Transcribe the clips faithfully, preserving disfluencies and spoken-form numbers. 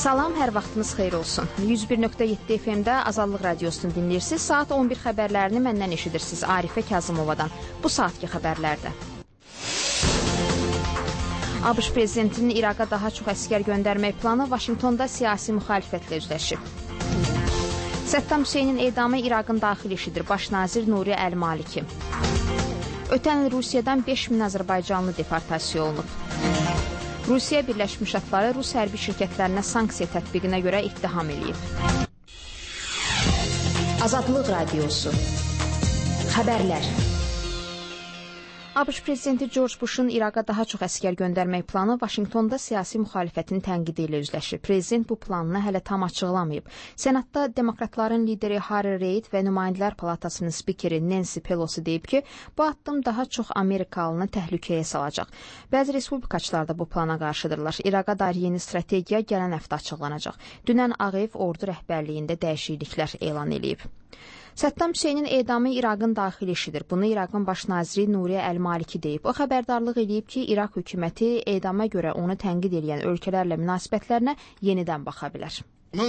Salam, hər vaxtınız xeyir olsun. yüz bir nöqtə yeddi F M-də Azadlıq Radiosunu dinləyirsiniz. Saat on bir xəbərlərini məndən eşidirsiniz Arifə Kazımovadan. Bu saatki xəbərlərdə. ABŞ prezidentinin İraqa daha çox əskər göndərmək planı Vaşinqtonda siyasi müxalifətlə üzləşib. Səddam Hüseynin edamı İraqın daxili işidir. Baş nazir Nuri Əl-Maliki. Ötən il Rusiyadan beş min Azərbaycanlı deportasiya olunub. Rusiya Birləşmiş Ştatları Rus hərbi şirkətlərinə sanksiya tətbiqinə görə ittiham eləyib. Azadlıq Radiosu. Xəbərlər. ABŞ prezidenti George Bush'un İraqa daha çox əskər göndərmək planı Vaşinqtonda siyasi müxalifətin tənqidi ilə üzləşir. Prezident bu planını hələ tam açıqlamayıb. Senatda demokratların lideri Harry Reid və Nümayəndələr Palatasının spikeri Nancy Pelosi deyib ki, bu addım daha çox Amerikalını təhlükəyə salacaq. Bəzi respublikaçılar da bu plana qarşıdırlar. İraqa dair yeni strategiya gələn həftə açıqlanacaq. Dünən Ağ Ev ordu rəhbərliyində dəyişikliklər elan edib. Səddam Hüseynin edamı İraqın daxili işidir. Bunu İraqın baş naziri Nuri Əl-Maliki deyib. O xəbərdarlıq edib ki, İraq hökuməti edama görə onu tənqid edən ölkələrlə münasibətlərinə yenidən baxa bilər.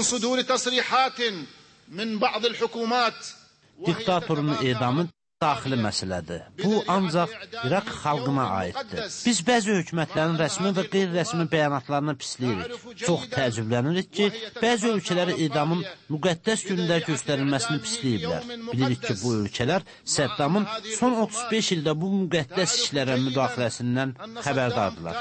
Diktatorun edamı daxili məsələdir. Bu ancaq İraq xalqına aiddir. Biz bəzi hökumətlərin rəsmi və qeyri-rəsmi bəyanatlarına pisləyirik. Çox təəccüblənirik ki, bəzi ölkələri edamın müqəddəs gündə göstərilməsini pisləyiblər. Bilirik ki, bu ölkələr Səddamın son otuz beş ildə bu müqəddəs işlərə müdaxiləsindən xəbərdardırlar.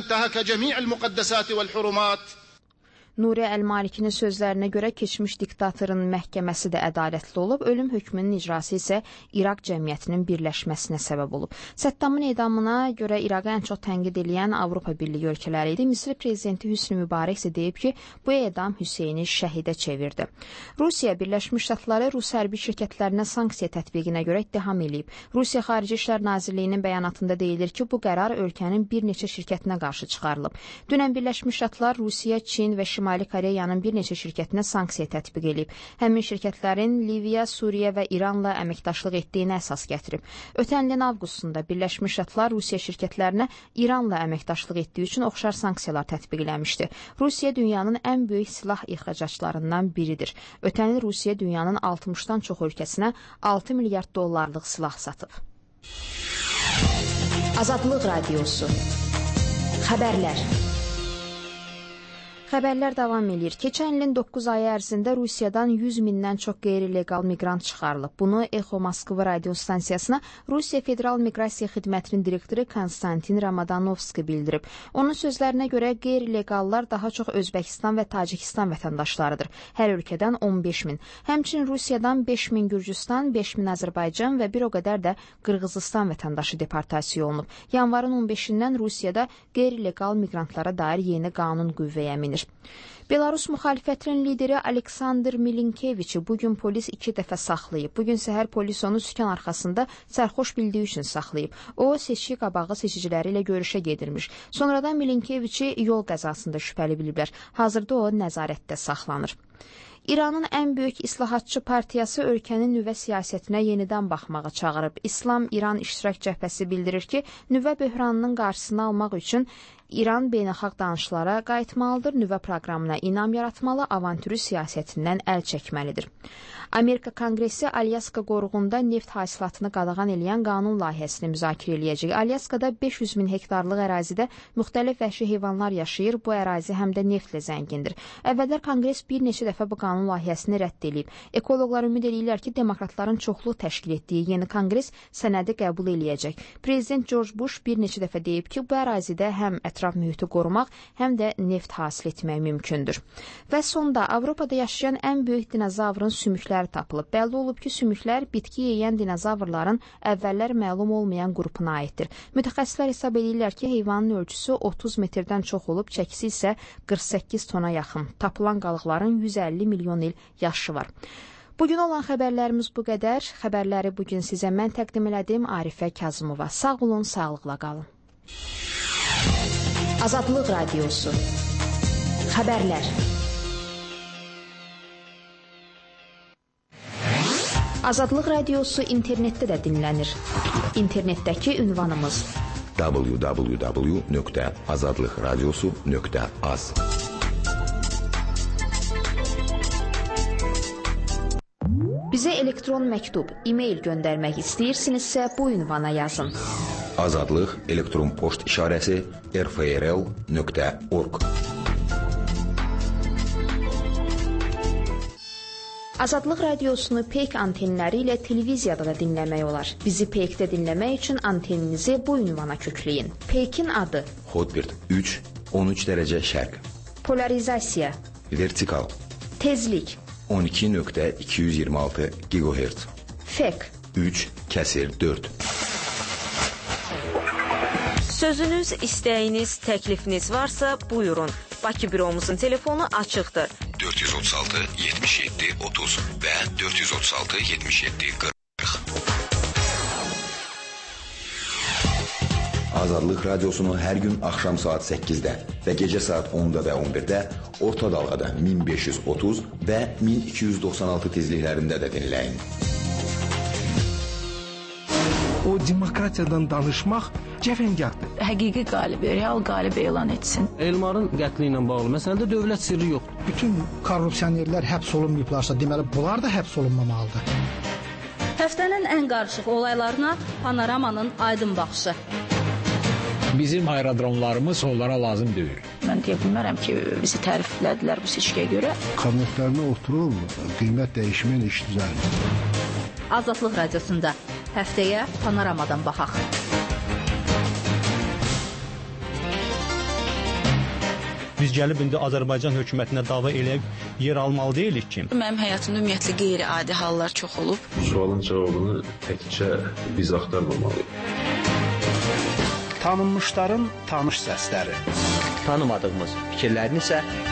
Nuri Əl-Malikinin sözlərinə görə keçmiş diktatorun məhkəməsi də ədalətli olub, ölüm hökmünün icrası isə İraq cəmiyyətinin birləşməsinə səbəb olub. Səddamın edamına görə İraqa ən çox tənqid edən Avropa Birliyi ölkələri idi. Misir prezidenti Hüsnü Mübarək isə deyib ki, bu edam Hüseyni şəhidə çevirdi. Rusiya Birləşmiş Ştatları Rus hərbi şirkətlərinə sanksiya tətbiqinə görə ittiham eləyib. Rusiya Xarici İşlər Nazirliyinin bəyanatında deyilir ki, bu qərar ölkənin bir neçə şirkətinə qarşı çıxarılıb. Dünən Birləşmiş Ştatlar Rusiya, Çin və Şimali Şimali Koreyanın bir neçə şirkətinə sanksiya tətbiq edib. Həmin şirkətlərin Liviya, Suriya və İranla əməkdaşlıq etdiyini əsas gətirib. Ötən ilin avqustunda Birləşmiş Ştatlar Rusiya şirkətlərinə İranla əməkdaşlıq etdiyi üçün oxşar sanksiyalar tətbiq eləmişdi. Rusiya dünyanın ən böyük silah ixracatçılarından biridir. Ötən il Rusiya dünyanın altmışdan çox ölkəsinə altı milyard dollarlıq silah satıb. Azadlıq Radiosu. Xəbərlər. Xəbərlər davam edir. Keçən ilin doqquz ayı ərzində Rusiyadan yüz mindən çox qeyri-legal miqrant çıxarılıb. Bunu Exo Moskva radio stansiyasına Rusiya Federal Miqrasiya Xidmətinin direktoru Konstantin Ramadanovski bildirib. Onun sözlərinə görə qeyri-legallar daha çox Özbəkistan və Tacikistan vətəndaşlarıdır. Hər ölkədən on beş min. Həmçinin Rusiyadan beş min Gürcüstan, beş min Azərbaycan və bir o qədər də Qırğızistan vətəndaşı deportasiya olunub. Yanvarın on beşindən Rusiyada qeyri-legal miqrantlara dair yeni qanun qüvvəyə minir. Belarus müxalifətinin lideri Aleksandr Milinkeviçi bugün polis iki dəfə saxlayıb. Bugün səhər polis onu sükan arxasında sərxoş bildiyi üçün saxlayıb. O, seçki qabağı seçiciləri ilə görüşə gedirmiş. Sonradan Milinkeviçi yol qəzasında şübhəli biliblər. Hazırda o nəzarətdə saxlanır. İranın ən böyük islahatçı partiyası ölkənin nüvə siyasətinə yenidən baxmağa çağırıb. İslam-İran İştirak Cəbhəsi bildirir ki, nüvə böhranının qarşısını almaq üçün İran beynəlxalq danışıqlara qayıtmalıdır, nüvə proqramına inam yaratmalı, avantürü siyasətindən əl çəkməlidir. Amerika Konqresi Alyaska qoruğunda neft hasilatını qadağan eləyən qanun layihəsini müzakirə eləyəcək. Alyaskada beş yüz min hektarlıq ərazidə müxtəlif vəhşi heyvanlar yaşayır. Bu ərazi həm də neftlə zəngindir. Əvvəllər Konqres bir neçə dəfə bu qanun layihəsini rədd edib. Ekoloqlar ümid edirlər ki, demokratların çoxluq təşkil etdiyi yeni Konqres sənədi qəbul eləyəcək. Prezident George Bush bir neçə dəfə deyib ki, bu ərazidə həm ətraf mühiti qorumaq, həm də neft hasil etmək mümkündür. Və sonda Avropada yaşayan ən böyük dinozavrın sümükləri tapılıb. Bəlli olub ki, sümüklər bitki yeyən dinozavrların əvvəllər məlum olmayan qrupuna aiddir. Mütəxəssislər hesab edirlər ki, heyvanın ölçüsü otuz metrdən çox olub, çəkisi isə qırx səkkiz tona yaxın. Tapılan qalıqların yüz əlli milyon il yaşı var. Bugün olan xəbərlərimiz bu qədər. Xəbərləri bugün sizə mən təqdim elədim, Arifə Kazımova. Sağ olun, sağlıqla qalın. Azadlıq Radiosu. Xəbərlər. Azadlıq Radiosu internetdə də dinlənir. İnternetdəki ünvanımız w w w nöqtə azadlıqradiosu nöqtə az. elektron məktub, e-mail göndərmək istəyirsinizsə bu ünvana yazın. Azadlıq elektron poçt işarəsi r f r l nöqtə org. Azadlıq radiosunu Peyk antenləri ilə televiziyada da dinləmək olar. Bizi Peykdə dinləmək üçün anteninizi bu ünvana kökləyin. Peykin adı: Hotbird üç on üç dərəcə şərq. Polarizasiya: Vertikal. Tezlik: on iki nöqtə iki yüz iyirmi altı gigahertz. Fek: üç kəsir dörd. Sözünüz, istəyiniz, təklifiniz varsa buyurun. Bakı büromuzun telefonu açıqdır. dörd yüz otuz altı yetmiş yeddi otuz və dörd yüz otuz altı yetmiş yeddi qırx. Azadlıq radiosunu hər gün axşam saat səkkizdə və gecə saat onda və on birdə orta dalğada min beş yüz otuz və min iki yüz doxsan altı tezliklərində də dinləyin. O demokratiyadan danışmaq cəfəngahdır. Həqiqi qalibi, real qalibi elan etsin. Elmarın qətli ilə bağlı məsələdə dövlət sirri yoxdur. Bütün korrupsionerlər həbs olunmayıblarsa, deməli bunlar da həbs olunmamalıdır. Həftənin ən qarışıq olaylarına Panoramanın aydın baxışı. Bizim aerodromlarımız onlara lazım deyil. Mən deyə bilmərəm ki, bizi təriflədilər bu seçkiyə görə. Kabinetlərində oturub, qiymət dəyişmən iş düzəlmir. Azadlıq radiosunda həftəyə Panoramadan baxaq. Biz gəlib indi Azərbaycan hökumətinə dava eləyib yer almalı deyilik ki. Mənim həyatımda ümumiyyətlə qeyri-adi hallar çox olub. Bu sualın cavabını təkcə biz axtarmamalıyıq. Tanınmışların tanış səsləri. Tanımadığımız fikirlərini isə